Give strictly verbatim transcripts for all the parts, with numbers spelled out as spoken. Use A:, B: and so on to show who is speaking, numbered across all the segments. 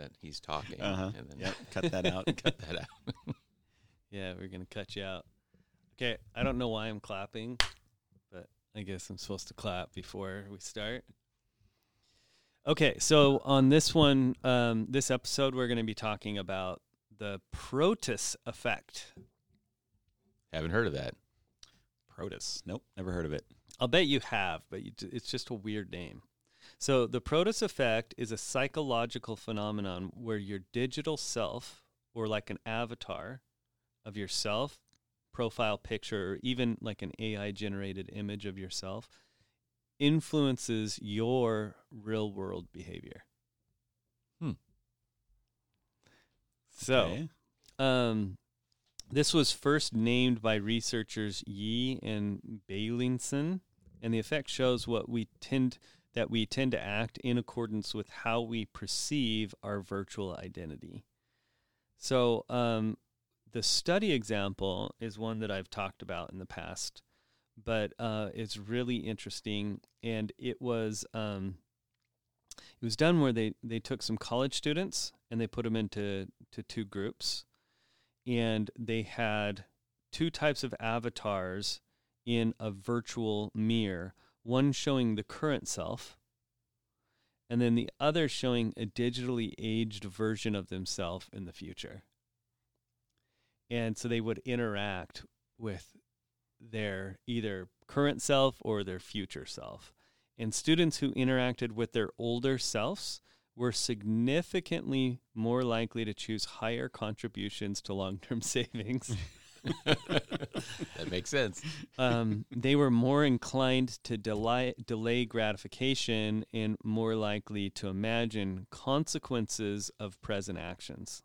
A: that he's talking.
B: Uh-huh.
A: And then
B: Yep. Cut that out.
A: cut that out.
C: Yeah, we're going to cut you out. Okay, I don't know why I'm clapping, but I guess I'm supposed to clap before we start. Okay, so on this one, um, this episode, we're going to be talking about the Protus effect.
A: Haven't heard of that.
B: Protus. Nope. Never heard of it.
C: I'll bet you have, but you, it's just a weird name. So the Protus effect is a psychological phenomenon where your digital self, or like an avatar of yourself, profile picture, or even like an A I-generated image of yourself, influences your real-world behavior.
A: Hmm.
C: So,
B: Okay.
C: um, this was first named by researchers Yi and Bailinson, and the effect shows what we tend that we tend to act in accordance with how we perceive our virtual identity. So, um, the study example is one that I've talked about in the past, but uh, it's really interesting, and it was um, it was done where they, they took some college students and they put them into to two groups, and they had two types of avatars in a virtual mirror, one showing the current self, and then the other showing a digitally aged version of themselves in the future. And so they would interact with their either current self or their future self. And students who interacted with their older selves were significantly more likely to choose higher contributions to long-term savings.
A: That makes sense.
C: Um, they were more inclined to delay, delay gratification and more likely to imagine consequences of present actions.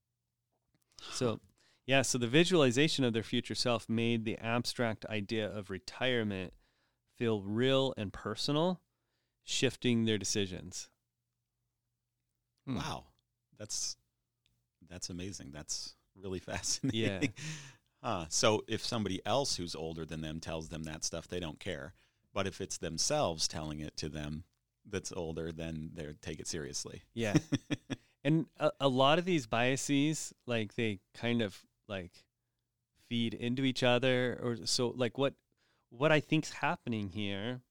C: So, yeah, so the visualization of their future self made the abstract idea of retirement feel real and personal, shifting their decisions.
A: Hmm.
B: Wow. That's that's amazing. That's really fascinating.
C: Yeah.
B: Huh. So if somebody else who's older than them tells them that stuff, they don't care. But if it's themselves telling it to them that's older, then they take it seriously.
C: Yeah. And a, a lot of these biases, like, they kind of, like, feed into each other. Or so, like, what what I think's happening here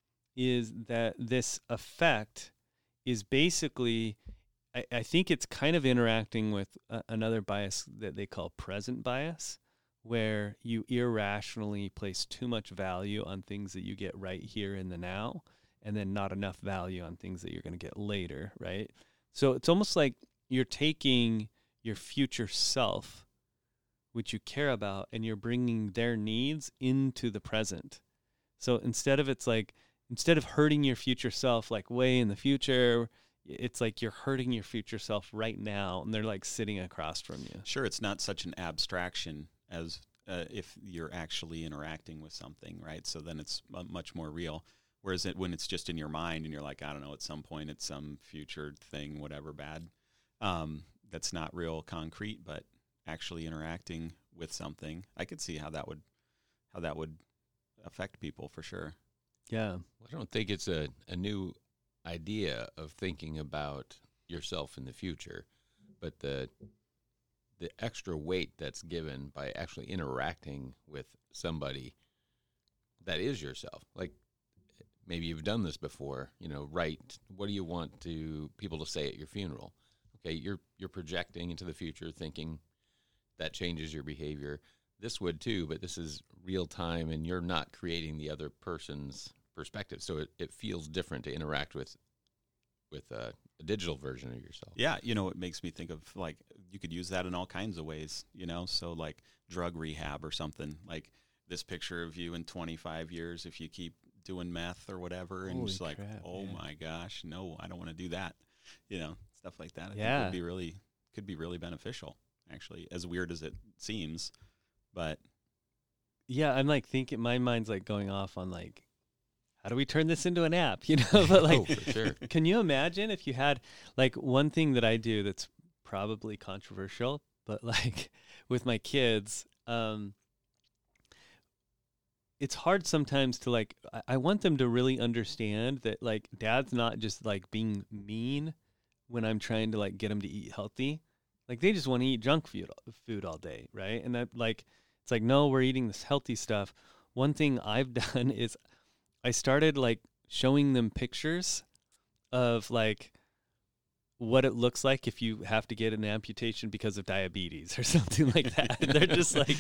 C: is that this effect is basically, I, I think it's kind of interacting with a, another bias that they call present bias, where you irrationally place too much value on things that you get right here in the now, and then not enough value on things that you're going to get later, right? So it's almost like you're taking your future self, which you care about, and you're bringing their needs into the present. So instead of it's like, instead of hurting your future self like way in the future, it's like you're hurting your future self right now, and they're like sitting across from you.
B: Sure, it's not such an abstraction as uh, if you're actually interacting with something, right? So then it's m- much more real. Whereas it, when it's just in your mind and you're like, I don't know, at some point it's some future thing, whatever bad, um, that's not real concrete, but actually interacting with something, I could see how that would how that would affect people for sure.
C: Yeah.
A: I don't think it's a, a new idea of thinking about yourself in the future, but the the extra weight that's given by actually interacting with somebody that is yourself. Like, maybe you've done this before, you know, write, what do you want to people to say at your funeral? Okay, you're you're projecting into the future, thinking that changes your behavior. This would too, but this is real time, and you're not creating the other person's perspective. So it, it feels different to interact with with a, a digital version of yourself.
B: Yeah, you know, it makes me think of, like, you could use that in all kinds of ways, you know, so like drug rehab or something, like this picture of you in twenty-five years if you keep doing meth or whatever, and
C: Holy
B: just like,
C: crap,
B: oh
C: yeah.
B: my gosh, no, I don't want to do that, you know, stuff like that. I
C: Yeah.
B: think would be really, could be really beneficial, actually, as weird as it seems, but
C: Yeah, I'm like thinking, my mind's like going off on like, how do we turn this into an app? You know, but like,
A: Oh, for sure.
C: can you imagine if you had, like, one thing that I do that's probably controversial, but like with my kids, um, it's hard sometimes to like, I, I want them to really understand that, like, dad's not just like being mean when I'm trying to like get them to eat healthy. Like they just want to eat junk food food all day, right? And that like it's like no, we're eating this healthy stuff. One thing I've done is I started like showing them pictures of like what it looks like if you have to get an amputation because of diabetes or something like that. And they're just like,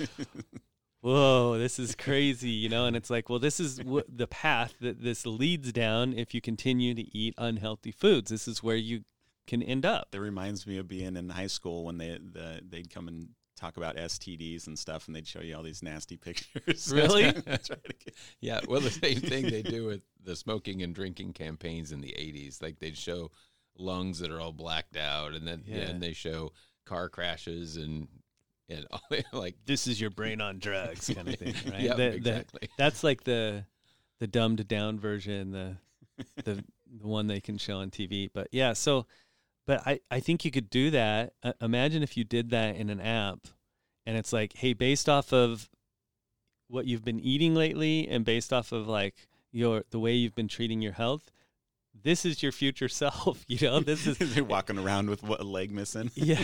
C: whoa, this is crazy, you know? And it's like, well, this is w- the path that this leads down if you continue to eat unhealthy foods. This is where you can end up.
B: That reminds me of being in high school when they the, they'd come and talk about S T Ds and stuff, and they'd show you all these nasty pictures.
C: Really?
A: Yeah, well, the same thing they do with the smoking and drinking campaigns in the eighties. Like they'd show lungs that are all blacked out, and then
C: Yeah.
A: and they show car crashes and and all, like
C: This is your brain on drugs kind of thing, right?
A: yeah,
C: The- the-
A: exactly.
C: that's like the the dumbed down version, the the the one they can show on T V. But yeah, so but I, I think you could do that. Uh, imagine if you did that in an app, and it's like, hey, based off of what you've been eating lately, and based off of like your the way you've been treating your health, this is your future self. You know, this is
B: They're walking around with what, a leg missing.
C: yeah,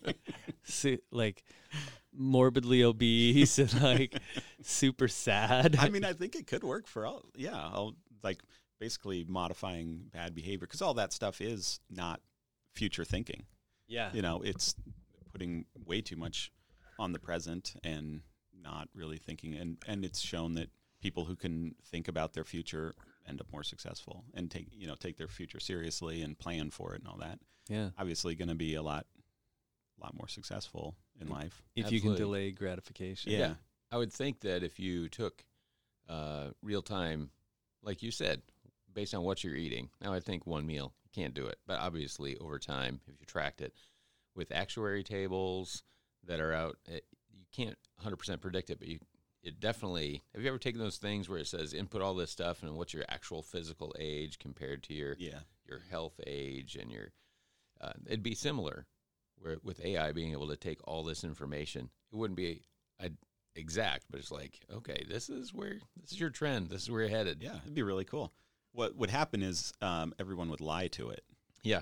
C: so, like morbidly obese and like super sad.
B: I mean, I think it could work for all. Yeah, I'll, like basically modifying bad behavior, because all that stuff is not future thinking.
C: yeah,
B: You know, it's putting way too much on the present and not really thinking. And, and it's shown that people who can think about their future end up more successful and take, you know, take their future seriously and plan for it and all that.
C: yeah.
B: Obviously going to be a lot, lot more successful in life.
C: If you can
A: Absolutely.
C: delay gratification.
B: Yeah.
A: Yeah. I would think that if you took uh, real time, like you said, based on what you're eating. Now, I think one meal, you can't do it. But obviously, over time, if you tracked it with actuary tables that are out, it, you can't one hundred percent predict it, but you it definitely, have you ever taken those things where it says input all this stuff and what's your actual physical age compared to your
B: Yeah.
A: your health age and your, uh, it'd be similar where with A I being able to take all this information. It wouldn't be a, exact, but it's like, okay, this is where, this is your trend. This is where you're headed.
B: Yeah. It'd be really cool. What would happen is um, everyone would lie to it.
A: Yeah.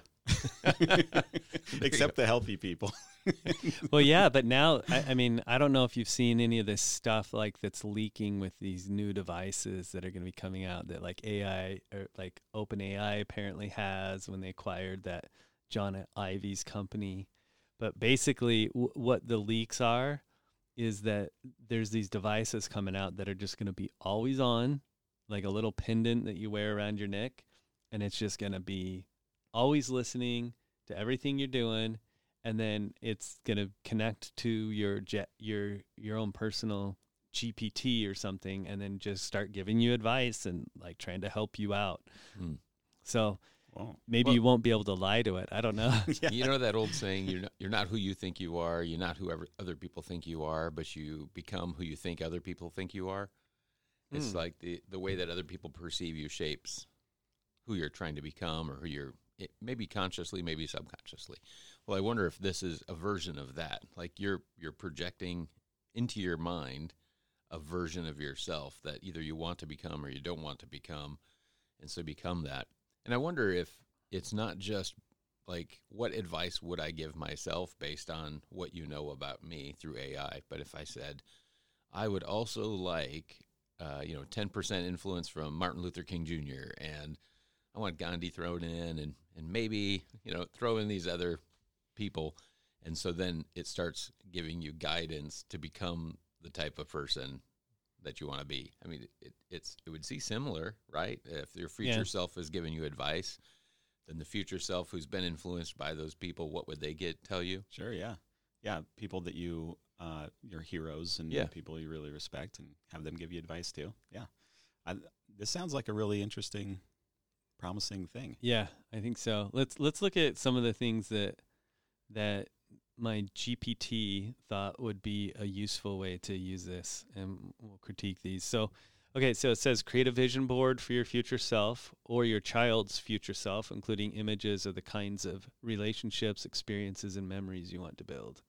B: Except the healthy people.
C: Well, yeah, but now, I, I mean, I don't know if you've seen any of this stuff like that's leaking with these new devices that are going to be coming out that like A I or like OpenAI apparently has when they acquired that John Ivy's company. But basically, w- what the leaks are is that there's these devices coming out that are just going to be always on, like a little pendant that you wear around your neck, and it's just going to be always listening to everything you're doing, and then it's going to connect to your jet, your your own personal G P T or something, and then just start giving you advice and like trying to help you out.
A: Hmm.
C: So
B: Whoa.
C: maybe
A: Well-
C: you won't be able to lie to it. I don't know.
B: Yeah.
A: You know that old saying, you're not, you're not who you think you are. You're not whoever other people think you are, but you become who you think other people think you are. It's
C: Hmm.
A: like the, the way that other people perceive you shapes who you're trying to become or who you're, it, maybe consciously, maybe subconsciously. Well, I wonder if this is a version of that. Like you're you're projecting into your mind a version of yourself that either you want to become or you don't want to become, and so become that. And I wonder if it's not just like, what advice would I give myself based on what you know about me through A I? But if I said, I would also like, uh, you know, ten percent influence from Martin Luther King Junior, and I want Gandhi thrown in, and, and maybe, you know, throw in these other people. And so then it starts giving you guidance to become the type of person that you want to be. I mean, it, it's it would see similar, right? If your future
C: Yeah.
A: self is giving you advice, then the future self who's been influenced by those people, what would they get tell you?
B: Sure, yeah. Yeah, people that you, uh, your heroes and
A: Yeah.
B: people you really respect, and have them give you advice too. Yeah. I, this sounds like a really interesting, promising thing.
C: Yeah, I think so. Let's let's look at some of the things that that my G P T thought would be a useful way to use this, and we'll critique these. So, okay, so it says create a vision board for your future self or your child's future self, including images of the kinds of relationships, experiences, and memories you want to build.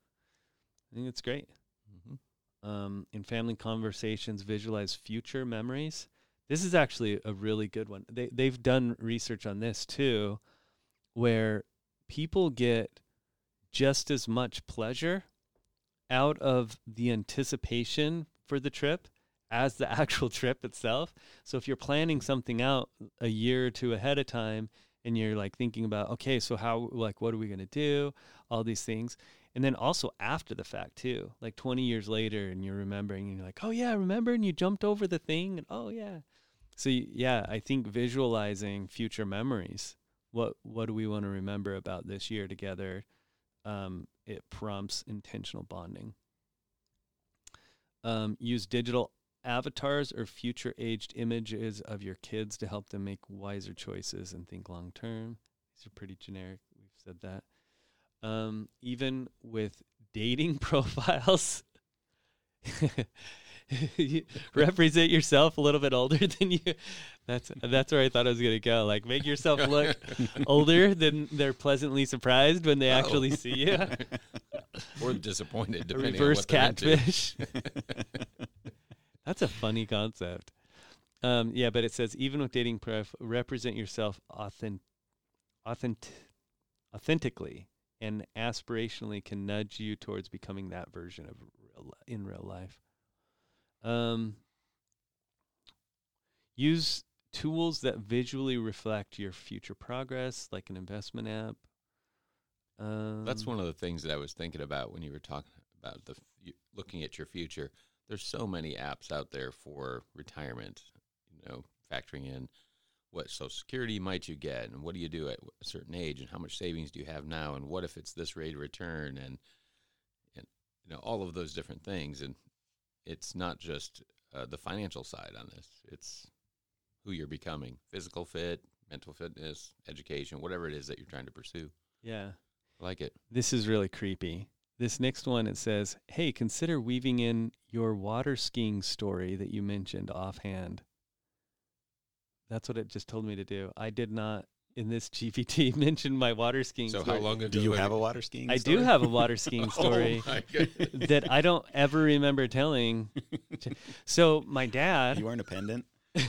C: I think that's great.
A: Mm-hmm.
C: Um, in family conversations, visualize future memories. This is actually a really good one. They they've done research on this too, where people get just as much pleasure out of the anticipation for the trip as the actual trip itself. So if you're planning something out a year or two ahead of time and you're like thinking about, okay, so how, like, what are we going to do? All these things. And then also after the fact too, like twenty years later and you're remembering and you're like, oh yeah, remember? And you jumped over the thing and oh yeah. So yeah, I think visualizing future memories, what, what do we want to remember about this year together? Um, it prompts intentional bonding. Um, use digital avatars or future aged images of your kids to help them make wiser choices and think long term. These are pretty generic. We've said that. Um, even with dating profiles, you represent yourself a little bit older than you. That's that's where I thought I was going to go. Like, make yourself look older than they're pleasantly surprised when they oh. actually see you.
A: Or disappointed, depending
C: Reverse
A: on what they're
C: catfish. That's a funny concept. Um, yeah, but it says, even with dating pref, represent yourself authentic, authentic, authentically and aspirationally can nudge you towards becoming that version of real, in real life. Um, use tools that visually reflect your future progress, like an investment app. Um,
A: That's one of the things that I was thinking about when you were talking about the f- looking at your future. There's so many apps out there for retirement, you know, factoring in what Social Security might you get and what do you do at a certain age and how much savings do you have now and what if it's this rate of return and, and you know, all of those different things. And it's not just uh, the financial side on this. It's who you're becoming, physical fit, mental fitness, education, whatever it is that you're trying to pursue.
C: Yeah.
A: I like it.
C: This is really creepy. This next one, it says, hey, consider weaving in your water skiing story that you mentioned offhand. That's what it just told me to do. I did not, in this G P T, mention my water skiing
A: so
C: story.
A: So how long ago?
B: Do you have a water skiing
C: I
B: story?
C: do have a water skiing story
A: oh
C: that I don't ever remember telling. So my dad...
B: You weren't a pendant?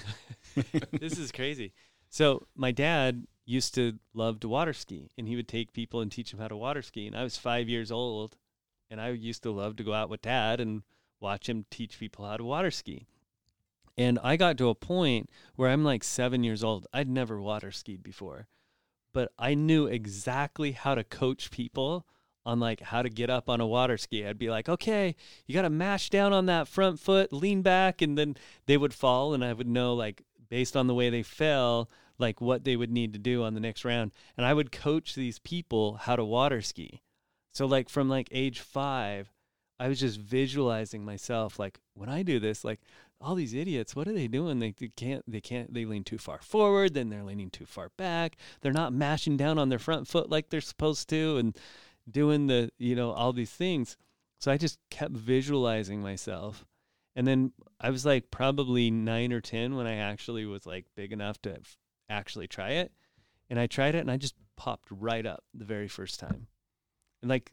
C: This is crazy. So my dad used to love to water ski, and he would take people and teach them how to water ski. And I was five years old, and I used to love to go out with Dad and watch him teach people how to water ski. And I got to a point where I'm like seven years old. I'd never water skied before, but I knew exactly how to coach people on like how to get up on a water ski. I'd be like, okay, you got to mash down on that front foot, lean back, and then they would fall, and I would know, like, based on the way they fell, like what they would need to do on the next round. And I would coach these people how to water ski. So like from like age five, I was just visualizing myself, like, when I do this, like, all these idiots, what are they doing? They, they can't, they can't, they lean too far forward, then they're leaning too far back. They're not mashing down on their front foot like they're supposed to and doing the, you know, all these things. So I just kept visualizing myself. And then I was like probably nine or ten when I actually was like big enough to actually try it. And I tried it and I just popped right up the very first time. And like,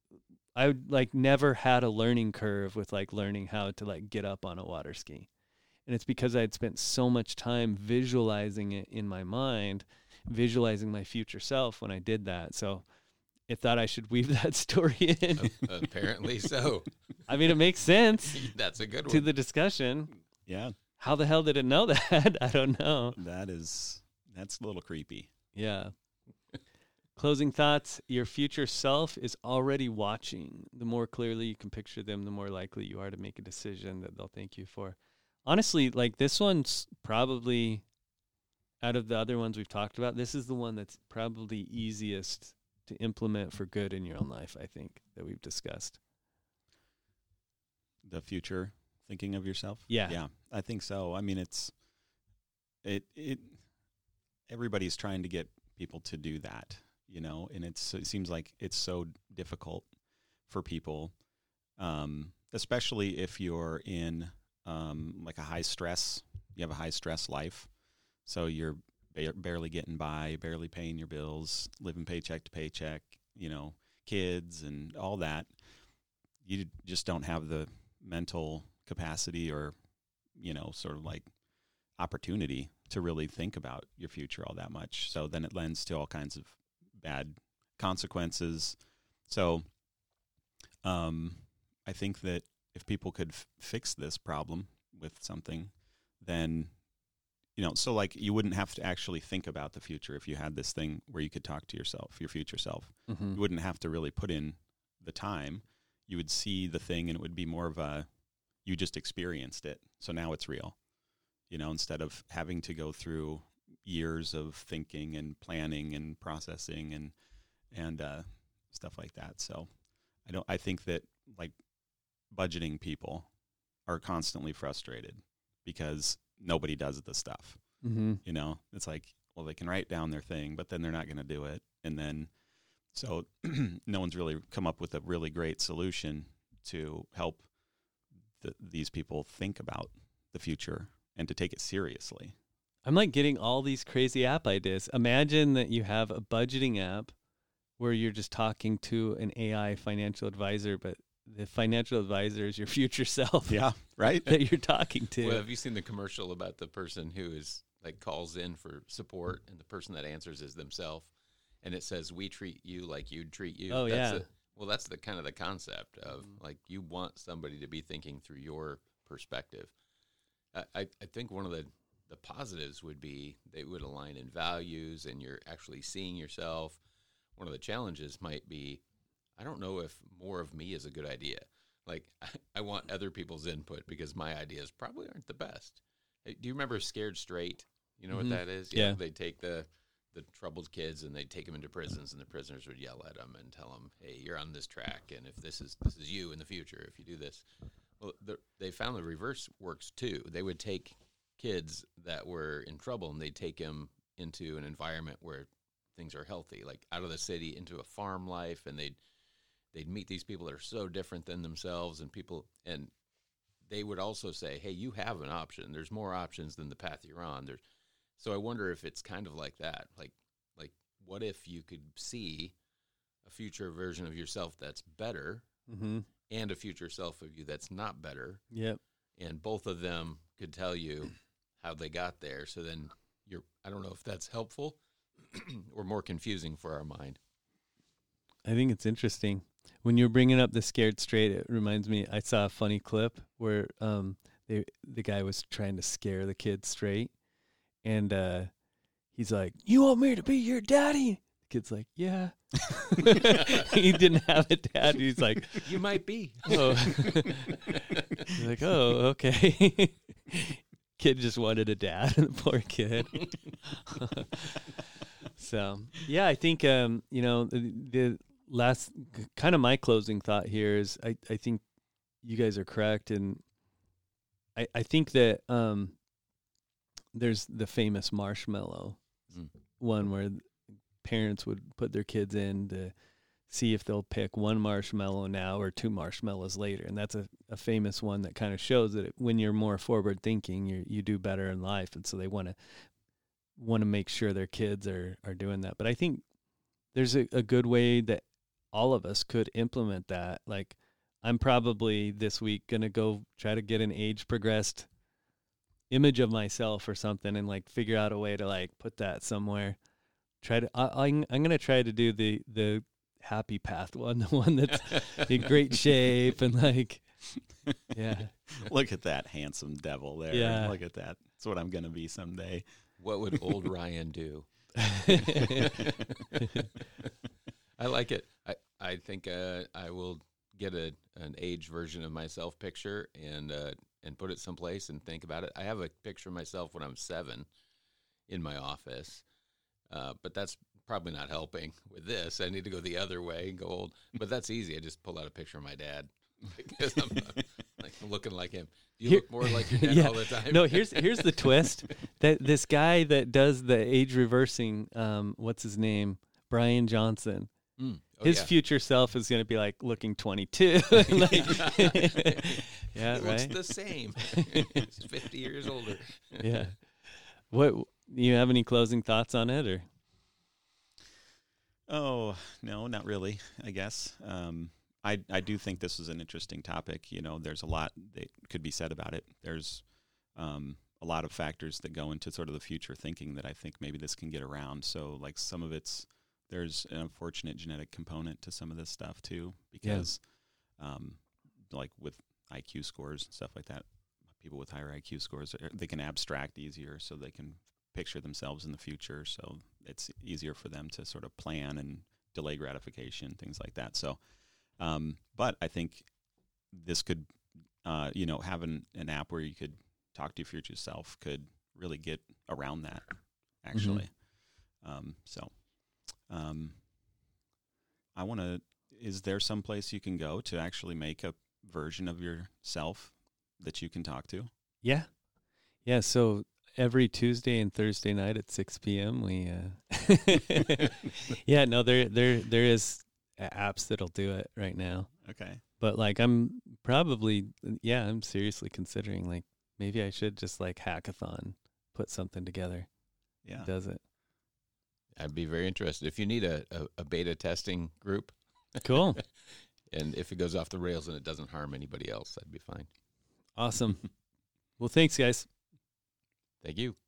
C: I would like never had a learning curve with like learning how to like get up on a water ski. And it's because I had spent so much time visualizing it in my mind, visualizing my future self when I did that. So I thought I should weave that story in.
A: Uh, apparently so.
C: I mean, it makes sense.
A: That's a good one.
C: To the discussion.
B: Yeah.
C: How the hell did it know that? I don't know.
B: That is, that's a little creepy.
C: Yeah. Closing thoughts. Your future self is already watching. The more clearly you can picture them, the more likely you are to make a decision that they'll thank you for. Honestly, like this one's probably, out of the other ones we've talked about, this is the one that's probably easiest to implement for good in your own life, I think, that we've discussed.
B: The future thinking of yourself?
C: Yeah.
B: Yeah, I think so. I mean, it's, it, it, everybody's trying to get people to do that, you know, and it's, it seems like it's so difficult for people, um, especially if you're in, um, like a high stress, you have a high stress life. So you're ba- barely getting by, barely paying your bills, living paycheck to paycheck, you know, kids and all that. You just don't have the mental capacity or, you know, sort of like opportunity to really think about your future all that much. So then it lends to all kinds of bad consequences. So um, I think that if people could f- fix this problem with something, then, you know, so like you wouldn't have to actually think about the future if you had this thing where you could talk to yourself, your future self.
C: Mm-hmm.
B: You wouldn't have to really put in the time. You would see the thing and it would be more of a, you just experienced it. So now it's real, you know, instead of having to go through years of thinking and planning and processing and, and uh, stuff like that. So I don't, I think that like budgeting people are constantly frustrated because nobody does the stuff.
C: Mm-hmm.
B: You know, it's like, well, they can write down their thing, but then they're not going to do it. And then, so no one's really come up with a really great solution to help the, these people think about the future and to take it seriously.
C: I'm like getting all these crazy app ideas. Imagine that you have a budgeting app where you're just talking to an A I financial advisor, but the financial advisor is your future self.
B: Yeah, right?
C: That you're talking to.
A: Well, have you seen the commercial about the person who is like calls in for support and the person that answers is themselves, and it says, "We treat you like you'd treat you."
C: Oh,
A: that's
C: yeah.
A: The, well, that's the kind of the concept of like you want somebody to be thinking through your perspective. I, I, I think one of the the positives would be they would align in values and you're actually seeing yourself. One of the challenges might be, I don't know if more of me is a good idea. Like, I, I want other people's input because my ideas probably aren't the best. Hey, do you remember Scared Straight? You know
C: Mm-hmm.
A: what that is?
C: Yeah.
A: You know, they take the, the troubled kids and they take them into prisons, and the prisoners would yell at them and tell them, hey, you're on this track, and if this is this is you in the future if you do this. Well, the, they found the reverse works too. They would take kids that were in trouble and they'd take them into an environment where things are healthy, like out of the city into a farm life, and they'd they'd meet these people that are so different than themselves, and people, and they would also say, hey, you have an option. There's more options than the path you're on. There's, so I wonder if it's kind of like that. Like, like what if you could see a future version of yourself that's better
C: Mm-hmm.
A: and a future self of you that's not better,
C: Yep.
A: and both of them could tell you how they got there. So then you're, I don't know if that's helpful or more confusing for our mind.
C: I think it's interesting. When you're bringing up the Scared Straight, it reminds me, I saw a funny clip where um, they, the guy was trying to scare the kid straight. And uh, he's like, you want me to be your daddy? The kid's like, yeah. He didn't have a dad. He's like,
A: You might be.
C: oh. He's like, oh, okay. Kid just wanted a dad, the poor kid. So, yeah, I think, um, you know, the, the last kind of my closing thought here is I, I think you guys are correct. And I, I think that um, there's the famous marshmallow
A: Mm.
C: one where parents would put their kids in to see if they'll pick one marshmallow now or two marshmallows later. And that's a, a famous one that kind of shows that it, when you're more forward thinking, you you do better in life. And so they want to want to make sure their kids are, are doing that. But I think there's a, a good way that all of us could implement that. Like, I'm probably this week going to go try to get an age progressed image of myself or something and like figure out a way to like put that somewhere. Try to, I, I'm, I'm going to try to do the, the happy path one, the one that's in great shape and like, yeah.
B: Look at that handsome devil there.
C: Yeah.
B: Look at that. That's what I'm going to be someday.
A: What would old Ryan do? I like it. I, I think uh, I will get a an age version of myself picture and uh, and put it someplace and think about it. I have a picture of myself when I'm seven in my office, uh, but that's probably not helping with this. I need to go the other way and go old. But that's easy. I just pull out a picture of my dad because I'm, I'm like I'm looking like him. Do you
C: Here-
A: look more like your dad
C: Yeah.
A: all the time?
C: No, here's here's the twist. That this guy that does the age reversing, um, what's his name? Brian Johnson.
A: Mm. Oh,
C: His
A: yeah.
C: future self is going to be like looking twenty-two. Like, yeah,
A: He looks
C: right.
A: the same. He's fifty years older.
C: Yeah. What you have any closing thoughts on it, or?
B: Oh, no, not really, I guess. Um, I, I do think this is an interesting topic. You know, there's a lot that could be said about it. There's um, a lot of factors that go into sort of the future thinking that I think maybe this can get around. So, like, some of it's there's an unfortunate genetic component to some of this stuff too, because um, like with I Q scores and stuff like that, people with higher I Q scores, they can abstract easier, so they can picture themselves in the future. So it's easier for them to sort of plan and delay gratification, things like that. So, um, but I think this could, uh, you know, having an app where you could talk to your future self could really get around that, actually. Mm-hmm. Um, so, um, I want to, is there some place you can go to actually make a version of yourself that you can talk to?
C: Yeah. Yeah. So every Tuesday and Thursday night at six p.m. we, uh, yeah, no, there, there, there is apps that'll do it right now.
B: Okay.
C: But like, I'm probably, yeah, I'm seriously considering like, maybe I should just like hackathon, put something together.
B: Yeah.
C: Does it?
A: I'd be very interested. If you need a, a, a beta testing group.
C: Cool.
A: And if it goes off the rails and it doesn't harm anybody else, that'd be fine.
C: Awesome. Well, thanks, guys.
A: Thank you.